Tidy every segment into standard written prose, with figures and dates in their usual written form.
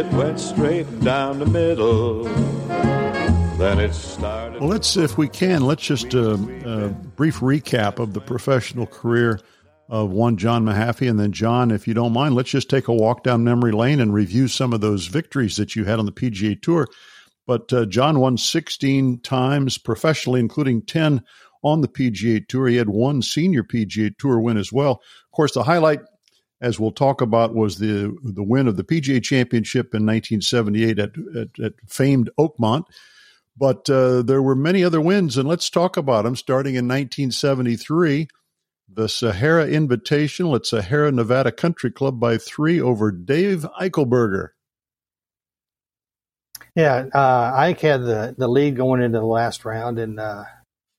It went straight down the middle. Then it started. Well, let's just brief recap of the professional career of one John Mahaffey. And then, John, if you don't mind, let's just take a walk down memory lane and review some of those victories that you had on the PGA Tour. But John won 16 times professionally, including 10 on the PGA Tour. He had one senior PGA Tour win as well. Of course, the highlight, as we'll talk about, was the win of the PGA Championship in 1978 at famed Oakmont. But there were many other wins, and let's talk about them. Starting in 1973, the Sahara Invitational at Sahara Nevada Country Club by 3 over Dave Eichelberger. Yeah, Ike had the lead going into the last round, and I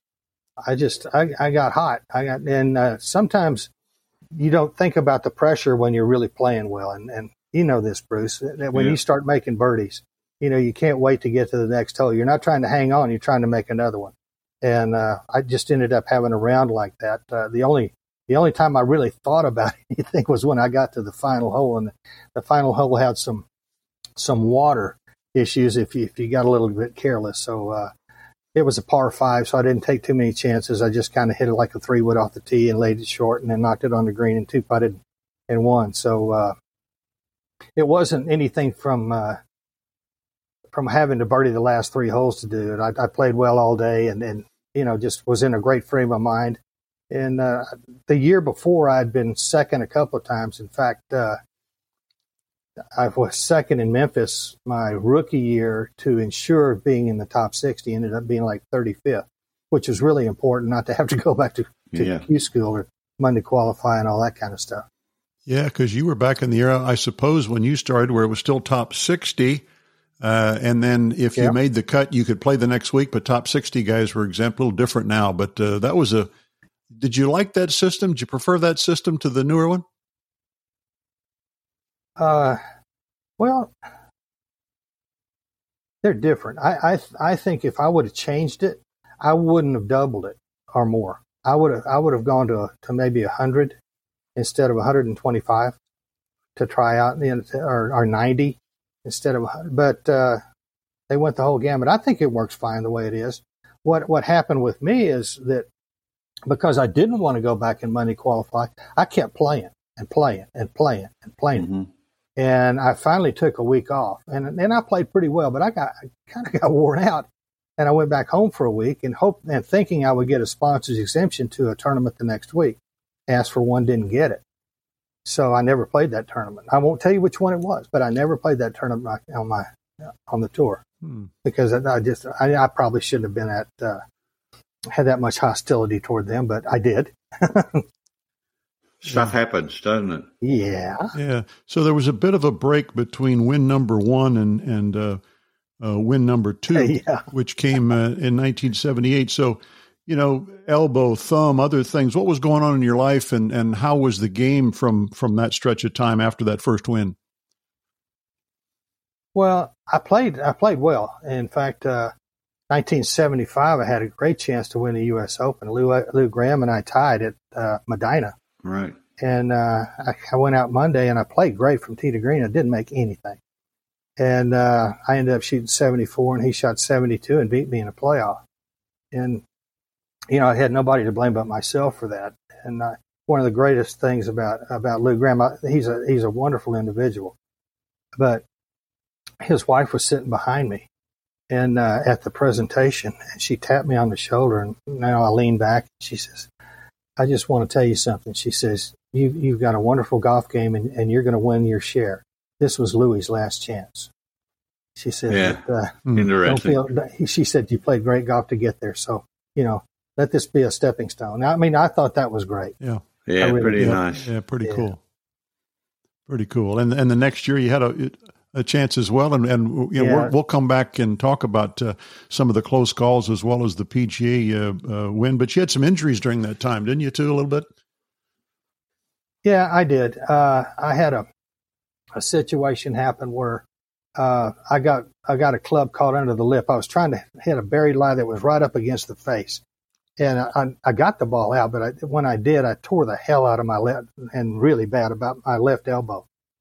got hot. Sometimes you don't think about the pressure when you're really playing well, and you know this, Bruce, that when you start making birdies, you can't wait to get to the next hole. You're not trying to hang on, you're trying to make another one. And I just ended up having a round like that. The only time I really thought about anything was when I got to the final hole, and the final hole had some water issues if you got a little bit careless. So it was a par 5, so I didn't take too many chances. I just kind of hit it like a 3-wood off the tee and laid it short, and then knocked it on the green and 2-putted and won. So it wasn't anything from having to birdie the last 3 holes to do it. I played well all day, and just was in a great frame of mind. And the year before, I'd been second a couple of times. In fact, I was second in Memphis my rookie year to ensure being in the top 60. Ended up being like 35th, which was really important, not to have to go back to Q school or Monday qualify and all that kind of stuff. Yeah, because you were back in the era, I suppose, when you started, where it was still top 60. And then if you made the cut, you could play the next week, but top 60 guys were exempt. A little different now, but that was did you like that system? Did you prefer that system to the newer one? Well, they're different. I think if I would have changed it, I wouldn't have doubled it or more. I would have gone to maybe 100 instead of 125 to try out, or 90 instead of 100. But they went the whole gamut. I think it works fine the way it is. What happened with me is that because I didn't want to go back and Monday qualify, I kept playing and playing and playing and playing. Mm-hmm. And I finally took a week off, and then I played pretty well, but I kind of got worn out, and I went back home for a week and thinking I would get a sponsor's exemption to a tournament the next week. Asked for one, didn't get it, so I never played that tournament. I won't tell you which one it was, but I never played that tournament on the tour because I probably shouldn't have been had that much hostility toward them, but I did. Stuff happens, doesn't it? Yeah. Yeah. So there was a bit of a break between win number 1 and win number 2, which came in 1978. So, elbow, thumb, other things. What was going on in your life, and how was the game from that stretch of time after that first win? Well, I played well. In fact, 1975, I had a great chance to win the U.S. Open. Lou Graham and I tied at Medina. Right. And I went out Monday and I played great from tee to green. I didn't make anything. And I ended up shooting 74 and he shot 72 and beat me in a playoff. And, I had nobody to blame but myself for that. And one of the greatest things about Lou Graham, he's a wonderful individual. But his wife was sitting behind me and at the presentation, and she tapped me on the shoulder, and now I lean back and she says, I just want to tell you something. She says, you've got a wonderful golf game and you're going to win your share. This was Louis' last chance. She said, interesting. She said, you played great golf to get there. So, let this be a stepping stone. I mean, I thought that was great. Yeah. Yeah. Really pretty did. nice. Yeah. Pretty cool. Pretty cool. And the next year you had a chance as well. And we'll come back and talk about some of the close calls as well as the PGA win. But you had some injuries during that time, didn't you, too, a little bit? Yeah, I did. I had a situation happen where I got a club caught under the lip. I was trying to hit a buried lie that was right up against the face. And I got the ball out, but when I did, I tore the hell out of my left, and really bad about my left elbow.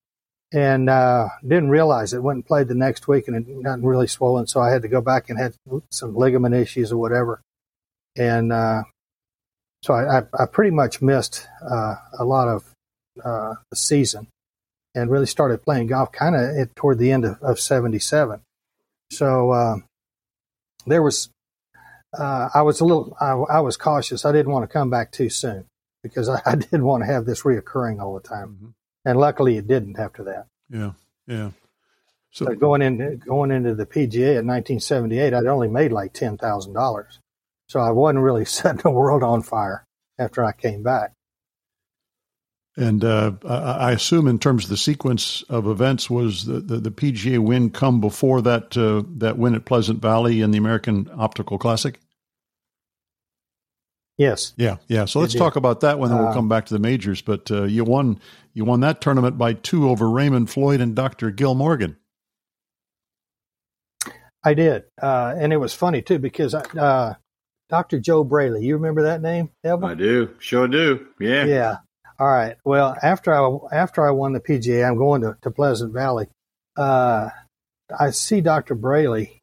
and didn't realize it. Went and played the next week, and it got really swollen. So I had to go back and had some ligament issues or whatever. And so I pretty much missed a lot of the season, and really started playing golf kind of toward the end of 77. So there was I was cautious. I didn't want to come back too soon because I didn't want to have this reoccurring all the time. Mm-hmm. And luckily it didn't after that. Yeah. Yeah. So going into the PGA in 1978, I'd only made like $10,000. So I wasn't really setting the world on fire after I came back. And I assume in terms of the sequence of events, was the PGA win come before that win at Pleasant Valley in the American Optical Classic? Yes. Yeah. So let's talk about that one, then we'll come back to the majors. But you won that tournament by 2 over Raymond Floyd and Dr. Gil Morgan. I did, and it was funny too because Dr. Joe Braley, you remember that name, Evan? I do, sure do. Yeah. Yeah. All right. Well, after I won the PGA, I'm going to Pleasant Valley. I see Dr. Braley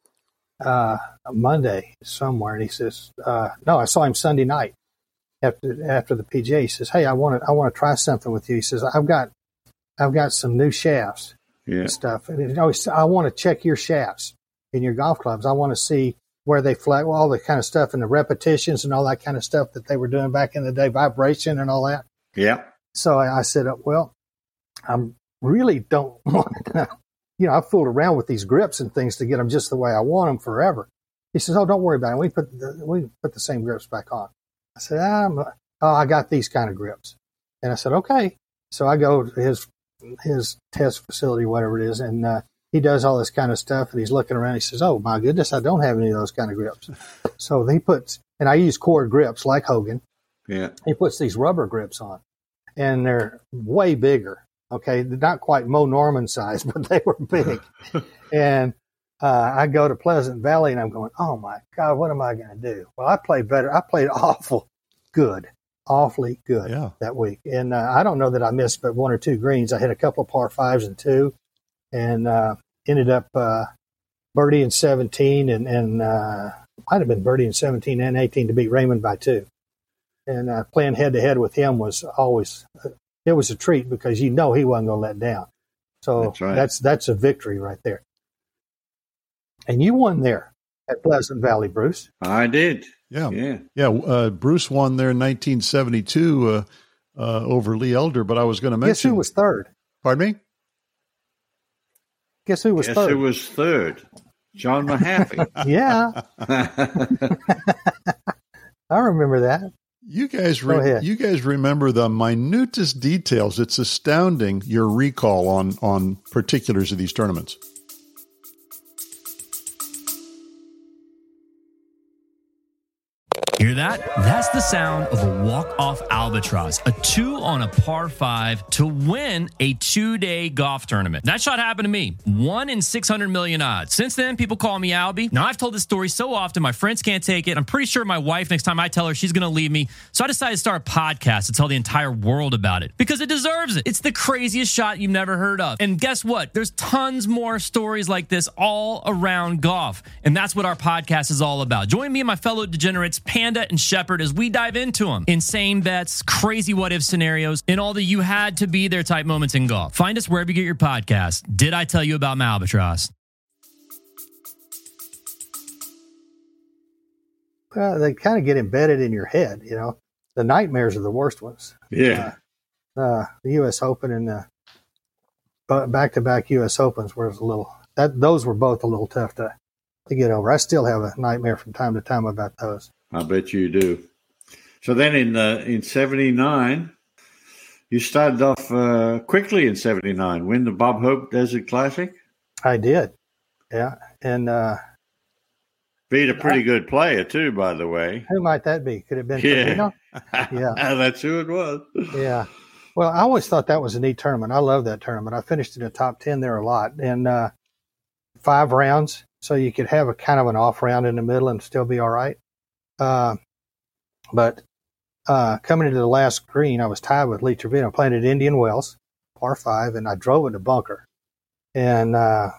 Monday somewhere, and he says, "No, I saw him Sunday night after the PGA." He says, "Hey, I want to try something with you." He says, "I've got some new shafts and stuff, and I want to check your shafts in your golf clubs. I want to see where they flat, all the kind of stuff and the repetitions and all that kind of stuff that they were doing back in the day, vibration and all that." Yeah. So I said, "Well, I really don't want to, I've fooled around with these grips and things to get them just the way I want them forever." He says, "Oh, don't worry about it. We put the same grips back on." I said, "I got these kind of grips." And I said, "Okay." So I go to his test facility, whatever it is, and he does all this kind of stuff, and he's looking around. He says, "Oh my goodness, I don't have any of those kind of grips." So he puts, and I use cord grips like Hogan. Yeah. He puts these rubber grips on, and they're way bigger. Okay, they're not quite Mo Norman size, but they were big. And I go to Pleasant Valley, and I'm going, "Oh my God, what am I going to do?" Well, I played better. I played awfully good that week, and I don't know that I missed but 1 or 2 greens. I hit a couple of par 5s and 2, and ended up birdie in 17, and might have been birdie in 17 and 18 to beat Raymond by 2. And playing head-to-head with him was always it was a treat because he wasn't going to let down. So that's a victory right there. And you won there at Pleasant Valley, Bruce. I did. Yeah. Bruce won there in 1972 over Lee Elder, but I was going to mention. Guess who was third? Pardon me? Guess who was third? Guess who was third? John Mahaffey. Yeah. I remember that. You guys remember the minutest details. It's astounding, your recall on particulars of these tournaments. Hear that? That's the sound of a walk-off albatross, a 2 on a par 5 to win a 2-day golf tournament. That shot happened to me. 1 in 600 million odds. Since then, people call me Albie. Now, I've told this story so often, my friends can't take it. I'm pretty sure my wife, next time I tell her, she's going to leave me. So I decided to start a podcast to tell the entire world about it because it deserves it. It's the craziest shot you've never heard of. And guess what? There's tons more stories like this all around golf. And that's what our podcast is all about. Join me and my fellow degenerates, Panda and Shepard, as we dive into them. Insane bets, crazy what-if scenarios, and all the you had to be there type moments in golf. Find us wherever you get your podcast. Did I tell you about my albatross? Well, they kind of get embedded in your head, The nightmares are the worst ones. Yeah. The U.S. Open and the back-to-back U.S. Opens were those were both a little tough to get over. I still have a nightmare from time to time about those. I bet you do. So then in 79, you started off quickly in 79. Win the Bob Hope Desert Classic? I did. Yeah. And beat a pretty good player, too, by the way. Who might that be? Could it have been Trevino? Yeah. That's who it was. Yeah. Well, I always thought that was a neat tournament. I love that tournament. I finished in the top 10 there a lot. And 5 rounds, so you could have a kind of an off round in the middle and still be all right. But coming into the last green, I was tied with Lee Trevino, playing at Indian Wells, par 5, and I drove it to bunker, and I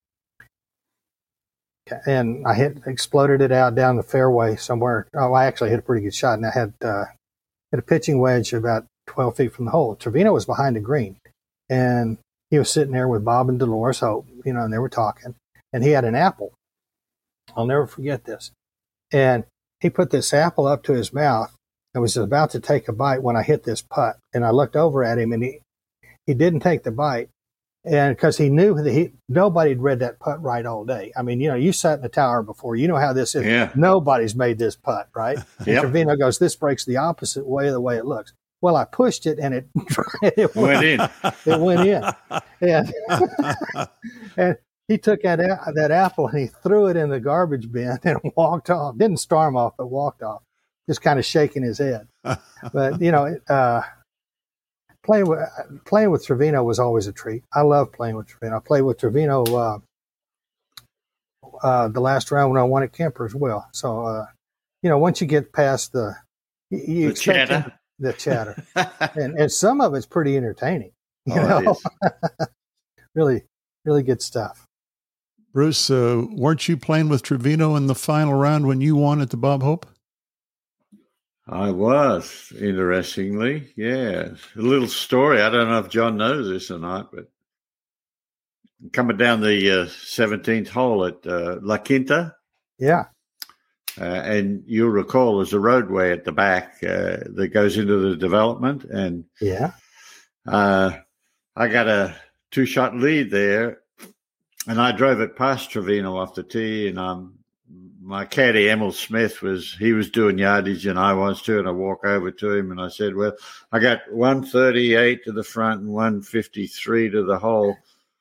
exploded it out down the fairway somewhere. Oh, I actually hit a pretty good shot, and I had a pitching wedge about 12 feet from the hole. Trevino was behind the green, and he was sitting there with Bob and Dolores Hope, and they were talking, and he had an apple. I'll never forget this. And he put this apple up to his mouth and was about to take a bite when I hit this putt. And I looked over at him, and he didn't take the bite. And because he knew that nobody had read that putt right all day. I mean, you sat in the tower before. You know how this is. Yeah. Nobody's made this putt, right? And Yep. Trevino goes, this breaks the opposite way of the way it looks. Well, I pushed it, and it Went in. It went in. And, and he took that apple, and he threw it in the garbage bin and walked off. Didn't storm off, but walked off, just kind of shaking his head. But, playing with Trevino was always a treat. I love playing with Trevino. I played with Trevino the last round when I won at Kemper as well. So, once you get past the chatter. The chatter. and some of it's pretty entertaining. It is. Really, really good stuff. Bruce, weren't you playing with Trevino in the final round when you won at the Bob Hope? I was, interestingly, yeah. A little story. I don't know if John knows this or not, but coming down the 17th hole at La Quinta. Yeah. And you'll recall there's a roadway at the back that goes into the development. And yeah, I got a 2-shot lead there, and I drove it past Trevino off the tee, and my caddy, Emil Smith, was doing yardage, and I was too, and I walk over to him, and I said, well, I got 138 to the front and 153 to the hole.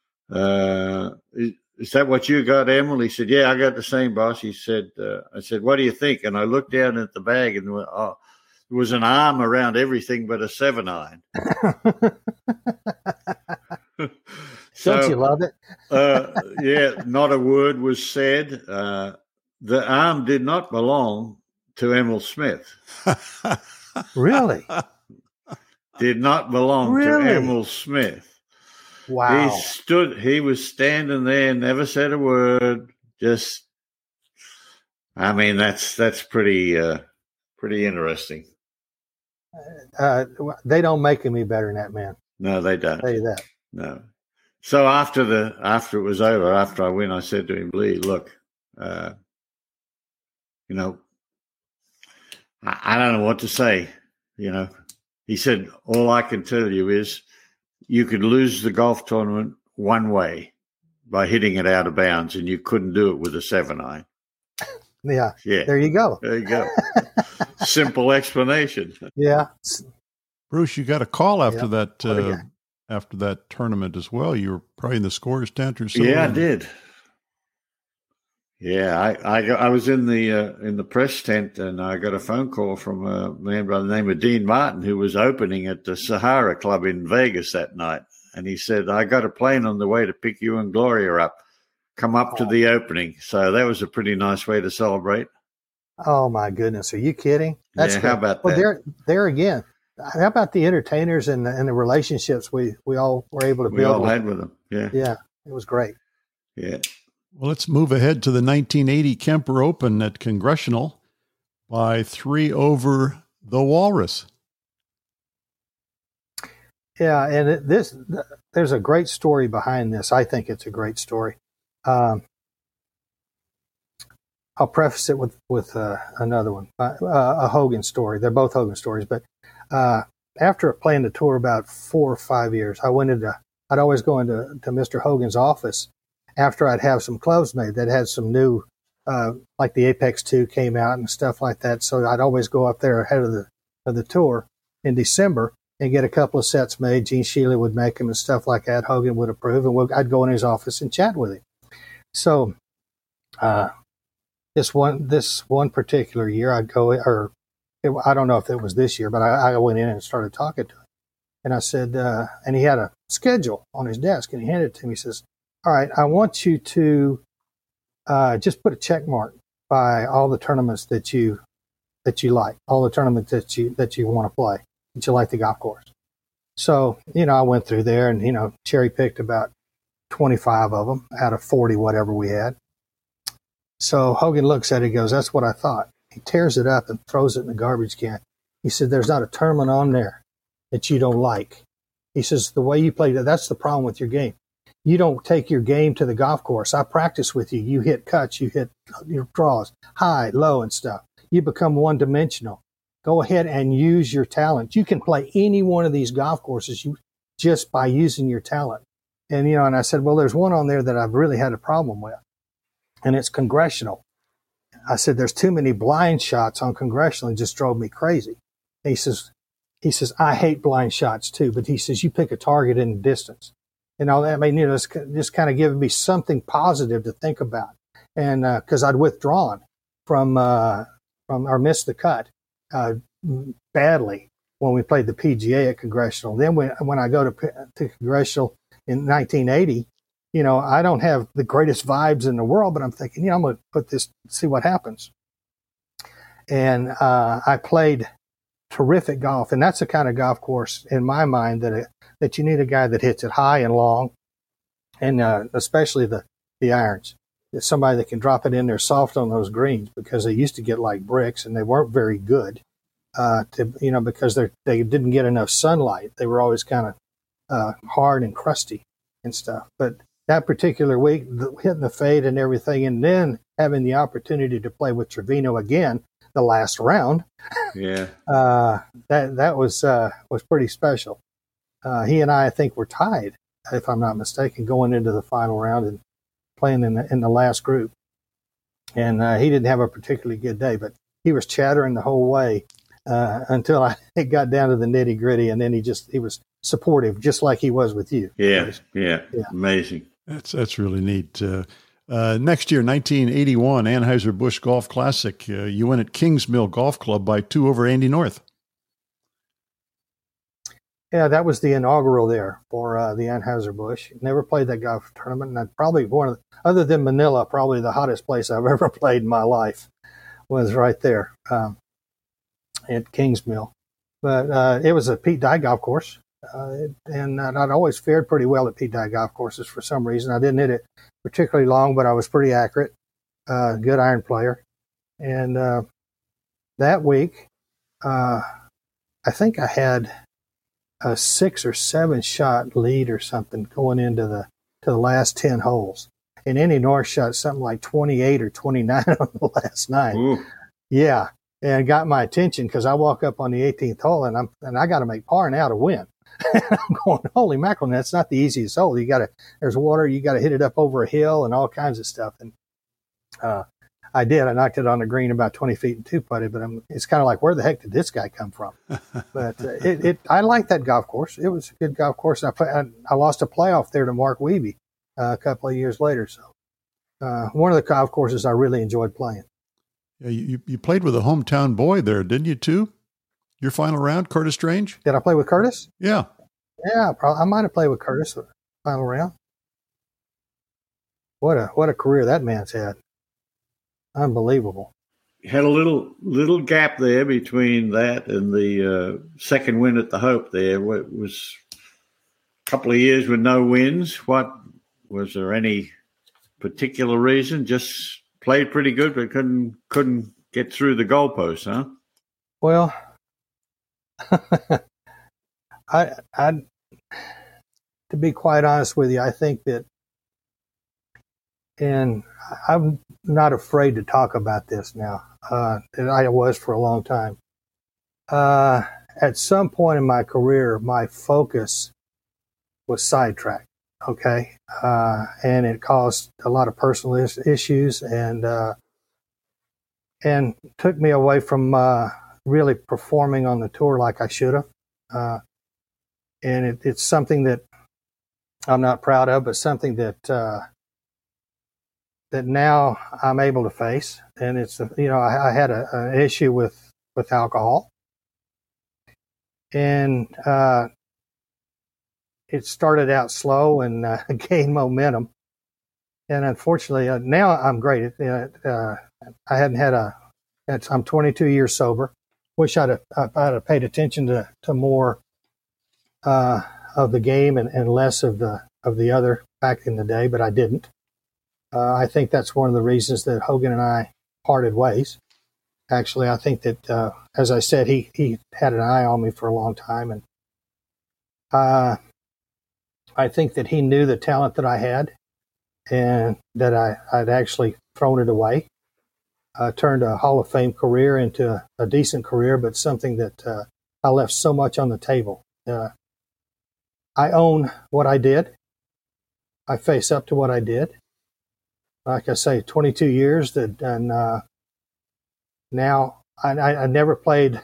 Is that what you got, Emil? He said, yeah, I got the same, boss. He said, I said, what do you think? And I looked down at the bag, and there was an arm around everything but a 7-iron. Don't you love it? Yeah, not a word was said. The arm did not belong to Emil Smith. Really? Did not belong to Emil Smith. Wow. He was standing there, never said a word. Just, I mean, that's pretty interesting. They don't make any better than that, man. No, they don't. I'll tell you that. No. So after it was over, after I win, I said to him, Lee, look, I don't know what to say. He said, all I can tell you is you could lose the golf tournament one way, by hitting it out of bounds, and you couldn't do it with a 7-iron. Yeah. Yeah. There you go. There you go. Simple explanation. Yeah. Bruce, you got a call after that tournament as well. You were probably in the scorer's tent or something. Yeah, I did. Yeah, I was in the press tent, and I got a phone call from a man by the name of Dean Martin, who was opening at the Sahara Club in Vegas that night. And he said, I got a plane on the way to pick you and Gloria up. Come up to the opening. So that was a pretty nice way to celebrate. Oh, my goodness. Are you kidding? That's how about that? Well, there again. How about the entertainers and the relationships we all were able to build? We all had with them. Yeah. Yeah. It was great. Yeah. Well, let's move ahead to the 1980 Kemper Open at Congressional by 3 over the Walrus. Yeah, and there's a great story behind this. I think it's a great story. I'll preface it with another one, a Hogan story. They're both Hogan stories, but after playing the tour about 4 or 5 years, I'd always go into Mr. Hogan's office after I'd have some clubs made that had some new, like the Apex 2 came out and stuff like that. So I'd always go up there ahead of the tour in December and get a couple of sets made. Gene Shealy would make them and stuff like that. Hogan would approve, and I'd go in his office and chat with him. So this one particular year, I'd go, I don't know if it was this year, but I went in and started talking to him. And I said, and he had a schedule on his desk, and he handed it to me. He says, all right, I want you to just put a check mark by all the tournaments that you like, all the tournaments that you want to play, that you like the golf course. So, I went through there and, cherry picked about 25 of them out of 40, whatever we had. So Hogan looks at it and goes, "That's what I thought." He tears it up and throws it in the garbage can. He said, "There's not a tournament on there that you don't like." He says, "The way you play, that's the problem with your game. You don't take your game to the golf course. I practice with you. You hit cuts, you hit your draws, high, low, and stuff. You become one-dimensional. Go ahead and use your talent. You can play any one of these golf courses just by using your talent." And, and I said, "Well, there's one on there that I've really had a problem with, and it's Congressional." I said, "There's too many blind shots on Congressional and just drove me crazy." And he says, "I hate blind shots too," but he says, "You pick a target in the distance." And all that, I mean, it's just kind of giving me something positive to think about. And because I'd withdrawn from or missed the cut badly when we played the PGA at Congressional. Then when I go to Congressional in 1980, I don't have the greatest vibes in the world, but I'm thinking, I'm going to put this, see what happens. And I played terrific golf, and that's the kind of golf course in my mind that you need a guy that hits it high and long, and especially the irons. It's somebody that can drop it in there soft on those greens, because they used to get like bricks and they weren't very good. Because they didn't get enough sunlight. They were always kind of hard and crusty and stuff. But that particular week, hitting the fade and everything, and then having the opportunity to play with Trevino again the last round, that was pretty special. He and I think, were tied, if I'm not mistaken, going into the final round and playing in the last group. And he didn't have a particularly good day, but he was chattering the whole way until it got down to the nitty gritty, and then he was supportive, just like he was with you. Yeah. Amazing. That's really neat. Next year, 1981, Anheuser-Busch Golf Classic. You win at Kingsmill Golf Club by 2 over Andy North. Yeah, that was the inaugural there for the Anheuser-Busch. Never played that golf tournament, and probably other than Manila, probably the hottest place I've ever played in my life was right there at Kingsmill. But it was a Pete Dye golf course, and I'd always fared pretty well at Pete Dye golf courses for some reason. I didn't hit it particularly long, but I was pretty accurate, good iron player. And that week, I think I had a 6 or 7 shot lead or something going into the last 10 holes. And Andy North shot something like 28 or 29 on the last 9. Ooh. Yeah. And got my attention because I walk up on the 18th hole and I got to make par now to win. I'm going, holy mackerel, that's not the easiest hole. There's water, you got to hit it up over a hill and all kinds of stuff. And I did. I knocked it on the green about 20 feet and 2-putted, but it's kind of like, where the heck did this guy come from? But I liked that golf course. It was a good golf course. I lost a playoff there to Mark Wiebe a couple of years later. So one of the golf courses I really enjoyed playing. Yeah, you played with a hometown boy there, didn't you, too? Your final round, Curtis Strange? Did I play with Curtis? Yeah. Yeah, I might have played with Curtis final round. What a career that man's had. Unbelievable. Had a little gap there between that and the second win at the Hope there. It was a couple of years with no wins. What was there any particular reason? Just played pretty good, but couldn't get through the goalposts, huh? Well, I to be quite honest with you, I think that, and I'm not afraid to talk about this now, and I was for a long time. At some point in my career, my focus was sidetracked, okay? And it caused a lot of personal issues and took me away from really performing on the tour like I should have. And it's something that I'm not proud of, but something that now I'm able to face. And it's, I had an issue with alcohol, and it started out slow and gained momentum. And unfortunately, now I'm great. I hadn't had I'm 22 years sober. Wish I'd have paid attention to more of the game and less of the other back in the day, but I didn't. I think that's one of the reasons that Hogan and I parted ways. Actually, I think that, as I said, he had an eye on me for a long time, and I think that he knew the talent that I had, and that I'd actually thrown it away. Turned a Hall of Fame career into a decent career, but something that I left so much on the table. I own what I did. I face up to what I did. Like I say, 22 years that, and now I never played.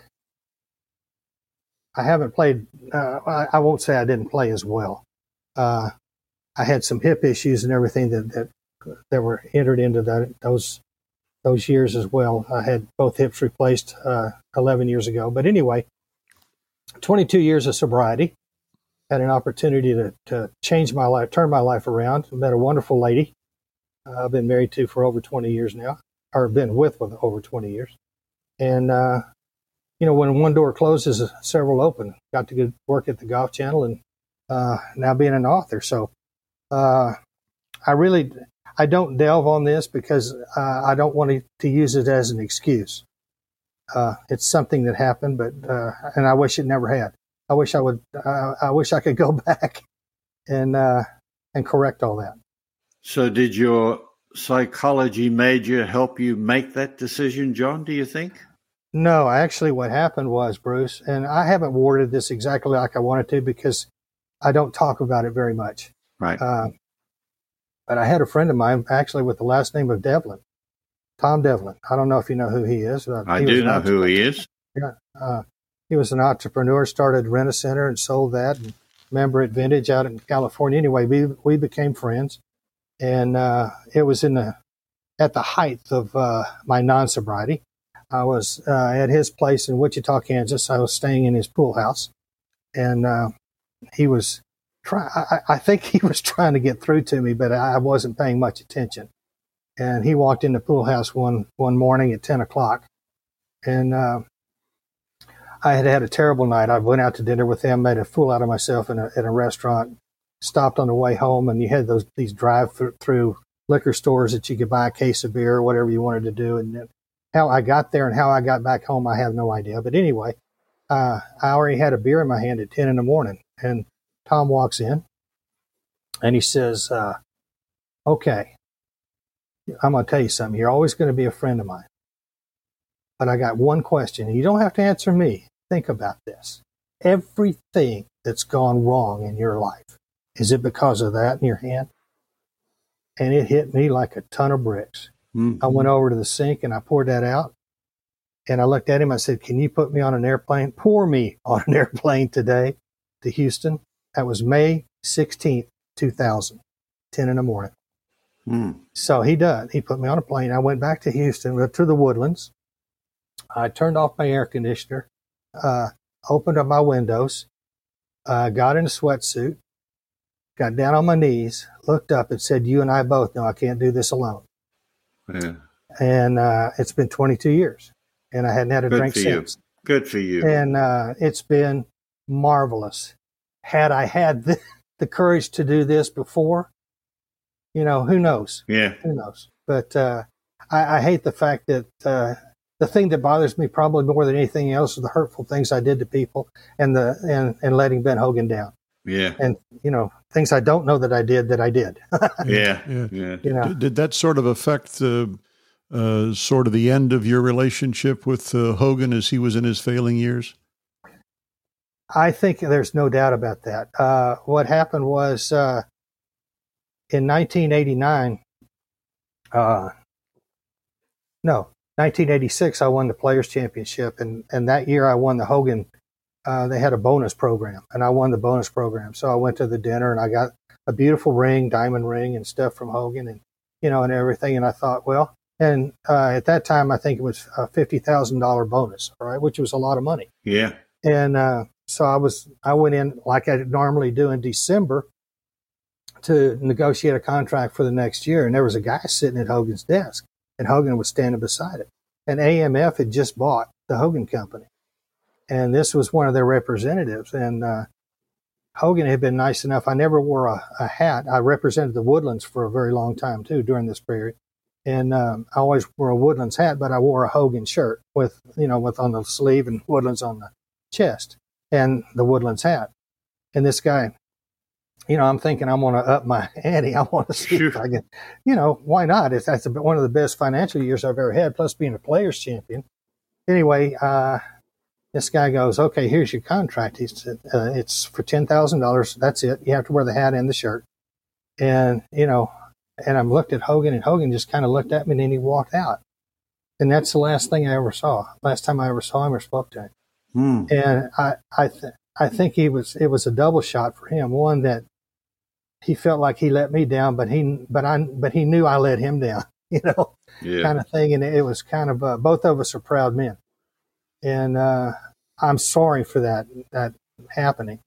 I haven't played. I won't say I didn't play as well. I had some hip issues and everything that were entered into those years as well. I had both hips replaced 11 years ago. But anyway, 22 years of sobriety. Had an opportunity to change my life, turn my life around. Met a wonderful lady I've been married to for over 20 years now, or been with for over 20 years. And, when one door closes, several open. Got to go work at the Golf Channel and now being an author. So I don't delve on this because I don't want to use it as an excuse. It's something that happened, but and I wish it never had. I wish I could go back and correct all that. So did your psychology major help you make that decision, John, do you think? No, actually what happened was, Bruce, and I haven't worded this exactly like I wanted to because I don't talk about it very much. Right. But I had a friend of mine actually with the last name of Devlin, Tom Devlin. I don't know if you know who he is. I do know who he is. Yeah. He was an entrepreneur, started Rent-A-Center and sold that, and member at Vintage out in California. Anyway, we became friends, and it was at the height of my non-sobriety. I was at his place in Wichita, Kansas. I was staying in his pool house, and he was I think he was trying to get through to me, but I wasn't paying much attention. And he walked in the pool house one morning at 10 o'clock, and I had a terrible night. I went out to dinner with him, made a fool out of myself in a restaurant, stopped on the way home, and you had these drive-through liquor stores that you could buy a case of beer or whatever you wanted to do. And how I got there and how I got back home, I have no idea. But anyway, I already had a beer in my hand at 10 in the morning, and Tom walks in, and he says, okay, I'm going to tell you something. You're always going to be a friend of mine. But I got one question. You don't have to answer me. Think about this. Everything that's gone wrong in your life, is it because of that in your hand? And it hit me like a ton of bricks. Mm-hmm. I went over to the sink and I poured that out. And I looked at him. I said, can you put me on an airplane? Pour me on an airplane today to Houston. That was May 16th, 2000, 10 in the morning. Mm. So he did. He put me on a plane. I went back to Houston, to the Woodlands. I turned off my air conditioner, opened up my windows, got in a sweatsuit, got down on my knees, looked up and said, you and I both know I can't do this alone. Yeah. And it's been 22 years, and I hadn't had a drink since. Good for you. And it's been marvelous. Had I had the courage to do this before, who knows? Yeah. Who knows? But I hate the fact that the thing that bothers me probably more than anything else is the hurtful things I did to people and letting Ben Hogan down. Yeah. And, things I don't know that I did. Yeah. Did that sort of affect sort of the end of your relationship with Hogan as he was in his failing years? I think there's no doubt about that. What happened was in 1989, 1986, I won the Players Championship, and that year I won the Hogan. They had a bonus program, and I won the bonus program. So I went to the dinner, and I got a beautiful ring, diamond ring, and stuff from Hogan, and and everything. And I thought, well, and at that time I think it was a $50,000 bonus, all right, which was a lot of money. Yeah. And so I went in like I normally do in December to negotiate a contract for the next year, and there was a guy sitting at Hogan's desk. And Hogan was standing beside it. And AMF had just bought the Hogan Company. And this was one of their representatives. And Hogan had been nice enough. I never wore a hat. I represented the Woodlands for a very long time too during this period, and I always wore a Woodlands hat, but I wore a Hogan shirt with on the sleeve and Woodlands on the chest and the Woodlands hat. And this guy, I'm thinking I'm going to up my ante. I want to see if I can, why not? That's one of the best financial years I've ever had, plus being a Players Champion. Anyway, this guy goes, okay, here's your contract. He said, it's for $10,000. That's it. You have to wear the hat and the shirt. And, and I looked at Hogan, and Hogan just kind of looked at me, and then he walked out. And that's the last thing I ever saw. Last time I ever saw him or spoke to him. And I think it was a double shot for him. One, that he felt like he let me down, but he knew I let him down, kind of thing. And it was kind of, both of us are proud men. And I'm sorry for that happening.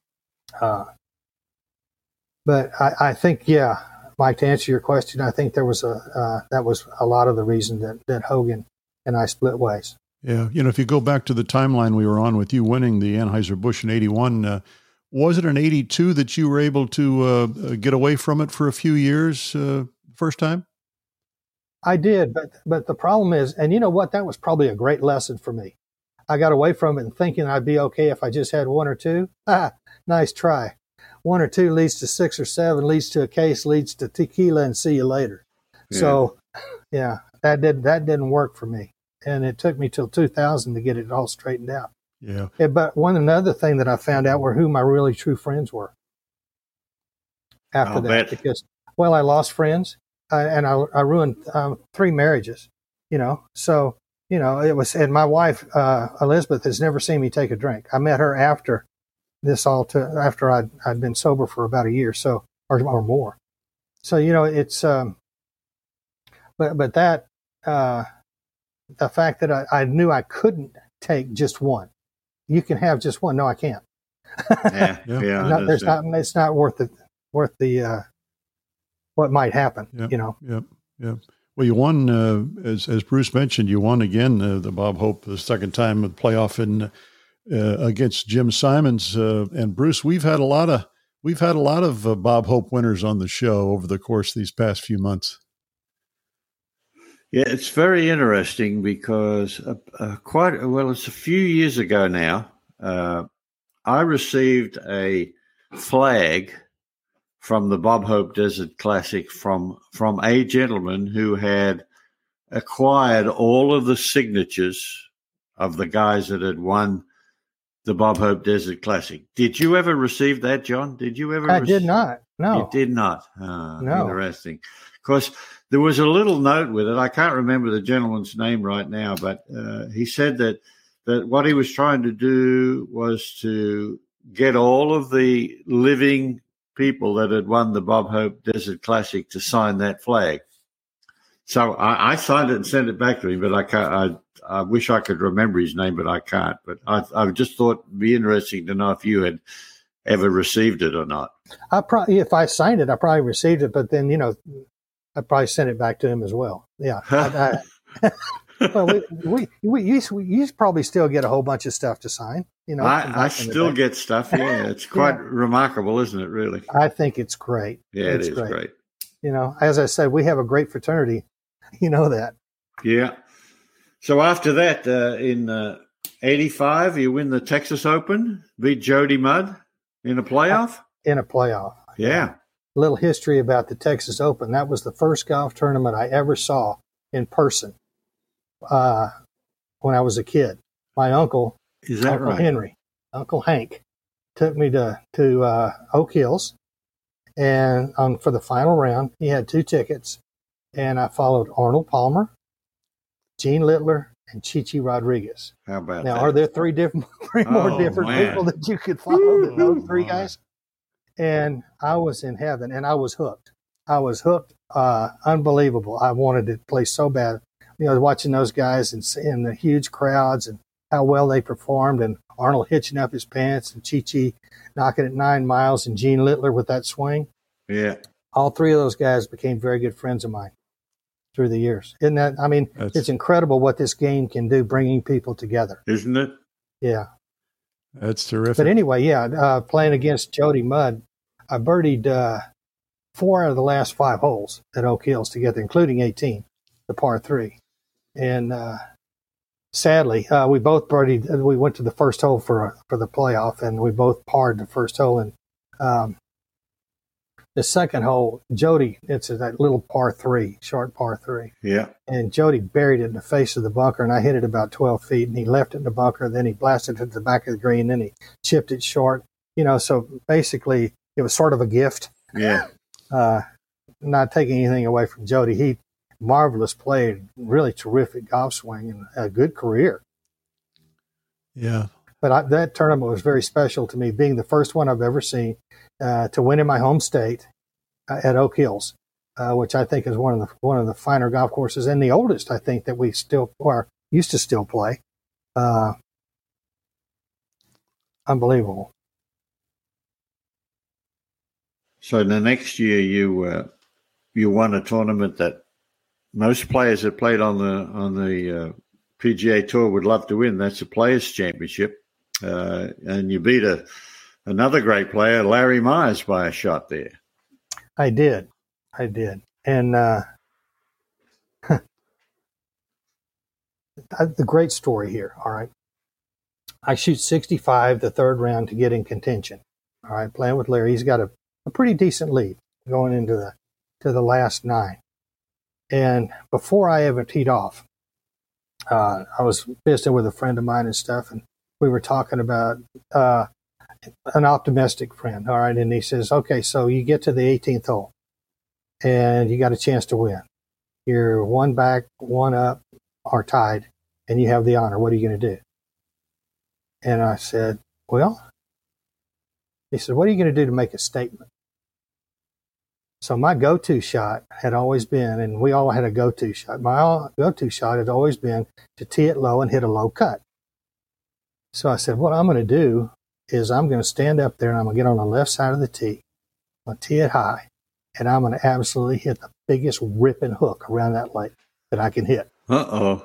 But I think, Mike, to answer your question, I think that was a lot of the reason that Hogan and I split ways. Yeah. If you go back to the timeline we were on with you winning the Anheuser-Busch in 81, was it in 82 that you were able to get away from it for a few years first time? I did, but the problem is, and you know what, that was probably a great lesson for me. I got away from it and thinking I'd be okay if I just had one or two. Nice try. One or two leads to 6 or 7, leads to a case, leads to tequila, and see you later. Yeah. So, that didn't work for me, and it took me till 2000 to get it all straightened out. Yeah. But another thing that I found out were who my really true friends were. After that, because I lost friends, and I ruined 3 marriages. So. It was, and my wife, Elizabeth, has never seen me take a drink. I met her after after I'd been sober for about a year, so, or more. So, it's, but that, the fact that I knew I couldn't take just one. You can have just one. No, I can't. It's not worth the, what might happen, Yep. Well, you won, as Bruce mentioned, you won again the Bob Hope the second time in the playoff against Jim Simons. And Bruce, we've had a lot of Bob Hope winners on the show over the course of these past few months. Yeah, it's very interesting because it's a few years ago now. I received a flag from the Bob Hope Desert Classic from a gentleman who had acquired all of the signatures of the guys that had won the Bob Hope Desert Classic. Did you ever receive that, John? Did you ever? I did not. No. You did not? No. Interesting. Of course, there was a little note with it. I can't remember the gentleman's name right now, but he said that what he was trying to do was to get all of the living people that had won the Bob Hope Desert Classic to sign that flag. So I signed it and sent it back to him, but I can't. I wish I could remember his name, but I can't. But I just thought it'd be interesting to know if you had ever received it or not. If I signed it, I probably received it, but then I probably sent it back to him as well. Yeah. Well, you probably still get a whole bunch of stuff to sign. I still get stuff. Yeah, it's quite remarkable, isn't it? Really, I think it's great. Yeah, it's great. As I said, we have a great fraternity. You know that. Yeah. So after that, in '85, you win the Texas Open, beat Jody Mudd in a playoff. Yeah. A little history about the Texas Open. That was the first golf tournament I ever saw in person. When I was a kid, my uncle, Uncle Henry, Uncle Hank, took me to Oak Hills, and for the final round, he had 2 tickets, and I followed Arnold Palmer, Gene Littler, and Chichi Rodriguez. How about now? That? Are there three more different people that you could follow than those 3 guys? And I was in heaven, and I was hooked. Unbelievable. I wanted to play so bad. Watching those guys in the huge crowds and how well they performed, and Arnold hitching up his pants, and Chi-Chi knocking it 9 miles, and Gene Littler with that swing. Yeah. All 3 of those guys became very good friends of mine through the years. Isn't that, it's incredible what this game can do, bringing people together. Isn't it? Yeah. That's terrific. But anyway, yeah, playing against Jody Mudd, I birdied 4 out of the last 5 holes at Oak Hills together, including 18, the par 3. And sadly, we both birdied. We went to the first hole for the playoff, and we both parred the first hole. And the second hole, Jody, it's that little par 3, short par 3. Yeah. And Jody buried it in the face of the bunker, and I hit it about 12 feet, and he left it in the bunker. Then he blasted it to the back of the green, then he chipped it short. So basically, it was sort of a gift. Yeah. Not taking anything away from Jody. He marvelous play, really terrific golf swing, and a good career. Yeah. But that tournament was very special to me, being the first one I've ever seen to win in my home state at Oak Hills, which I think is one of the finer golf courses and the oldest, I think, that we still used to still play. Unbelievable. So the next year you won a tournament that most players that played on the PGA Tour would love to win. That's the Players Championship, and you beat another great player, Larry Myers, by a shot there. I did, and the great story here. All right, I shoot 65 the third round to get in contention. All right, playing with Larry, he's got a pretty decent lead going into the last 9. And before I ever teed off, I was visiting with a friend of mine and stuff, and we were talking about an optimistic friend, all right? And he says, okay, so you get to the 18th hole, and you got a chance to win. You're 1 back, 1 up, or tied, and you have the honor. What are you going to do? And I said, well, he said, what are you going to do to make a statement? So my go-to shot had always been, and we all had a go-to shot. My go-to shot had always been to tee it low and hit a low cut. So I said, what I'm going to do is I'm going to stand up there and I'm going to get on the left side of the tee. I'm going to tee it high, and I'm going to absolutely hit the biggest ripping hook around that lake that I can hit. Uh-oh.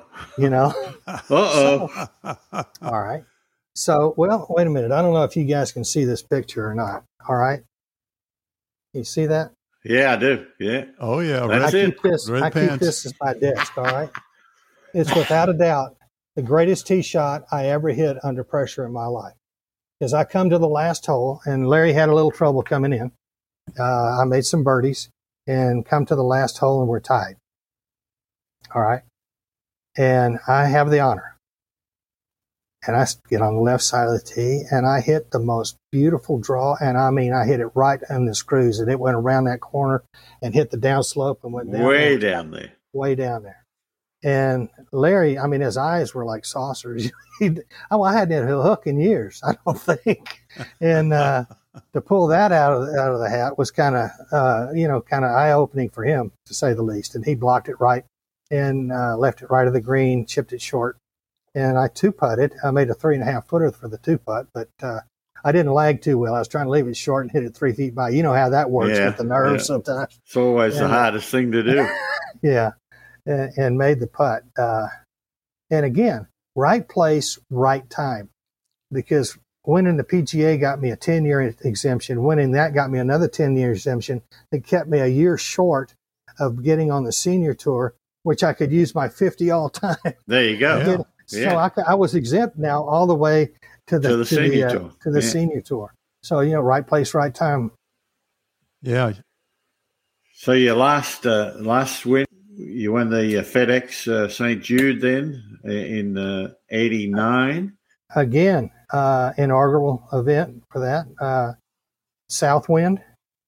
So, all right. So, well, wait a minute. I don't know if you guys can see this picture or not. All right. You see that? Yeah, I do. Yeah. Oh, yeah. That's I it. keep this as my desk, all right? It's without a doubt the greatest tee shot I ever hit under pressure in my life. As I come to the last hole, and Larry had a little trouble coming in. I made some birdies and come to the last hole, and we're tied. All right? And I have the honor. And I get on the left side of the tee, and I hit the most beautiful draw. And I mean, I hit it right on the screws, and it went around that corner and hit the downslope and went down way down there. Way down there. And Larry, I mean, his eyes were like saucers. I hadn't hit a hook in years, I don't think. And to pull that out of the hat was kind of eye-opening for him, to say the least. And he blocked it right and left it right of the green, chipped it short. And I 2-putted. I made a 3.5 footer for the 2-putt, but I didn't lag too well. I was trying to leave it short and hit it 3 feet by. You know how that works with the nerves sometimes. It's always the hardest thing to do. Yeah, and made the putt. And again, right place, right time. Because winning the PGA got me a 10-year exemption. Winning that got me another 10-year exemption. It kept me a year short of getting on the senior tour, which I could use my 50 all time. There you go. Yeah. So I was exempt now all the way to the senior tour. To the Yeah. senior tour. So, right place, right time. Yeah. So your last win, you won the FedEx St. Jude then in 89. Again, inaugural event for that. Southwind.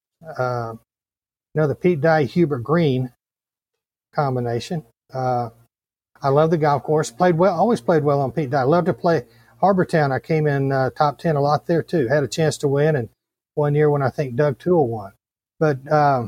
The Pete Dye Hubert Green combination. I love the golf course. Always played well on Pete Dye. I love to play Harbortown. I came in top 10 a lot there too. Had a chance to win, and one year when I think Doug Toole won. But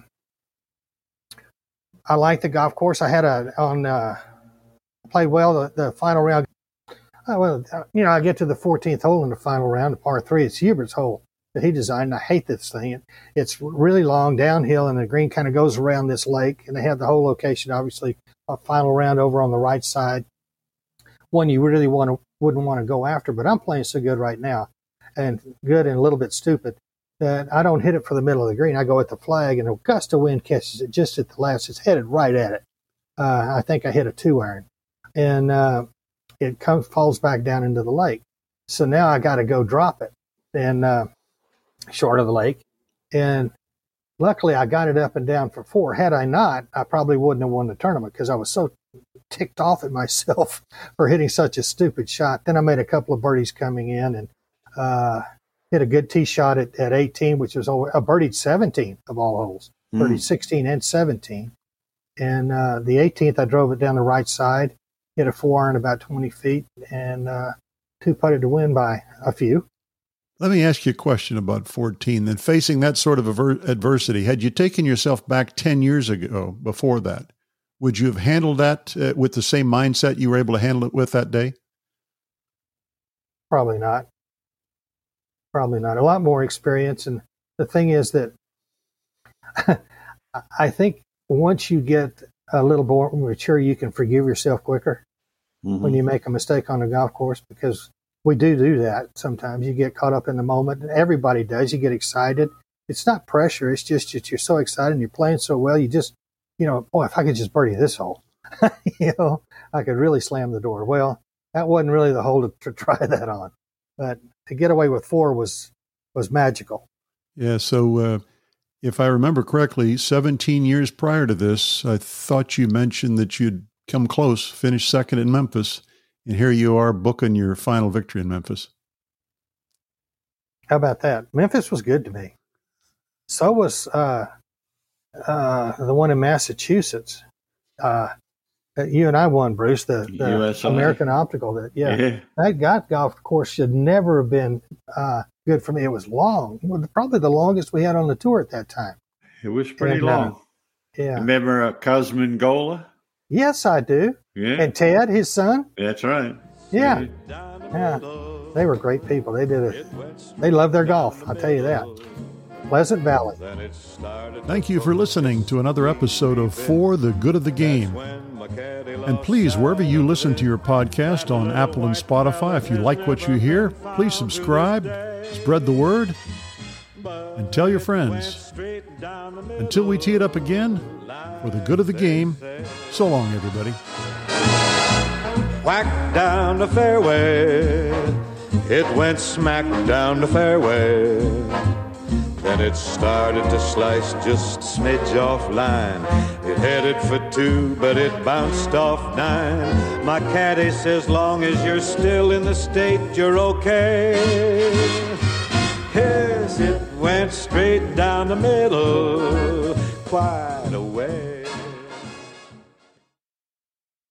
I like the golf course. I had played well the final round. I get to the 14th hole in the final round, the par 3. It's Hubert's hole that he designed. I hate this thing. It's really long downhill, and the green kind of goes around this lake, and they have the whole location, obviously, a final round over on the right side. One you really wouldn't want to go after, but I'm playing so good right now. and good and a little bit stupid that I don't hit it for the middle of the green. I go at the flag, and a gust of wind catches it just at the last. It's headed right at it. I think I hit a 2-iron, and it falls back down into the lake. So now I got to go drop it, and short of the lake. And luckily, I got it up and down for 4. Had I not, I probably wouldn't have won the tournament because I was so ticked off at myself for hitting such a stupid shot. Then I made a couple of birdies coming in and hit a good tee shot at 18, which was a birdied 17 of all holes, birdied 16 and 17. And the 18th, I drove it down the right side, hit a 4-iron about 20 feet, and 2-putted to win by a few. Let me ask you a question about 14. Then facing that sort of adversity, had you taken yourself back 10 years ago before that, would you have handled that with the same mindset you were able to handle it with that day? Probably not. Probably not. A lot more experience. And the thing is that I think once you get a little more mature, you can forgive yourself quicker when you make a mistake on a golf course, because we do that sometimes. You get caught up in the moment, and everybody does. You get excited. It's not pressure. It's just that you're so excited and you're playing so well. You just, boy, if I could just birdie this hole, I could really slam the door. Well, that wasn't really the hole to try that on. But to get away with 4 was magical. Yeah, so if I remember correctly, 17 years prior to this, I thought you mentioned that you'd come close, finished second in Memphis, and here you are booking your final victory in Memphis. How about that? Memphis was good to me. So was the one in Massachusetts. You and I won, Bruce, the American Optical. That golf course should never have been good for me. It was long, probably the longest we had on the tour at that time. It was pretty long. Yeah. Remember Cosmin Gola? Yes, I do. Yeah. And Ted, his son. That's right. Yeah. They were great people. They loved their golf. I'll tell you that. Pleasant Valley. Thank you for listening to another episode of For the Good of the Game. And please, wherever you listen to your podcast on Apple and Spotify, if you like what you hear, please subscribe, spread the word, and tell your friends. Until we tee it up again, for the good of the game, so long, everybody. Whack down the fairway, it went smack down the fairway. Then it started to slice just a smidge off line. It headed for 2, but it bounced off 9. My caddy says, long as you're still in the state, you're okay. Yes, it went straight down the middle, quite a way.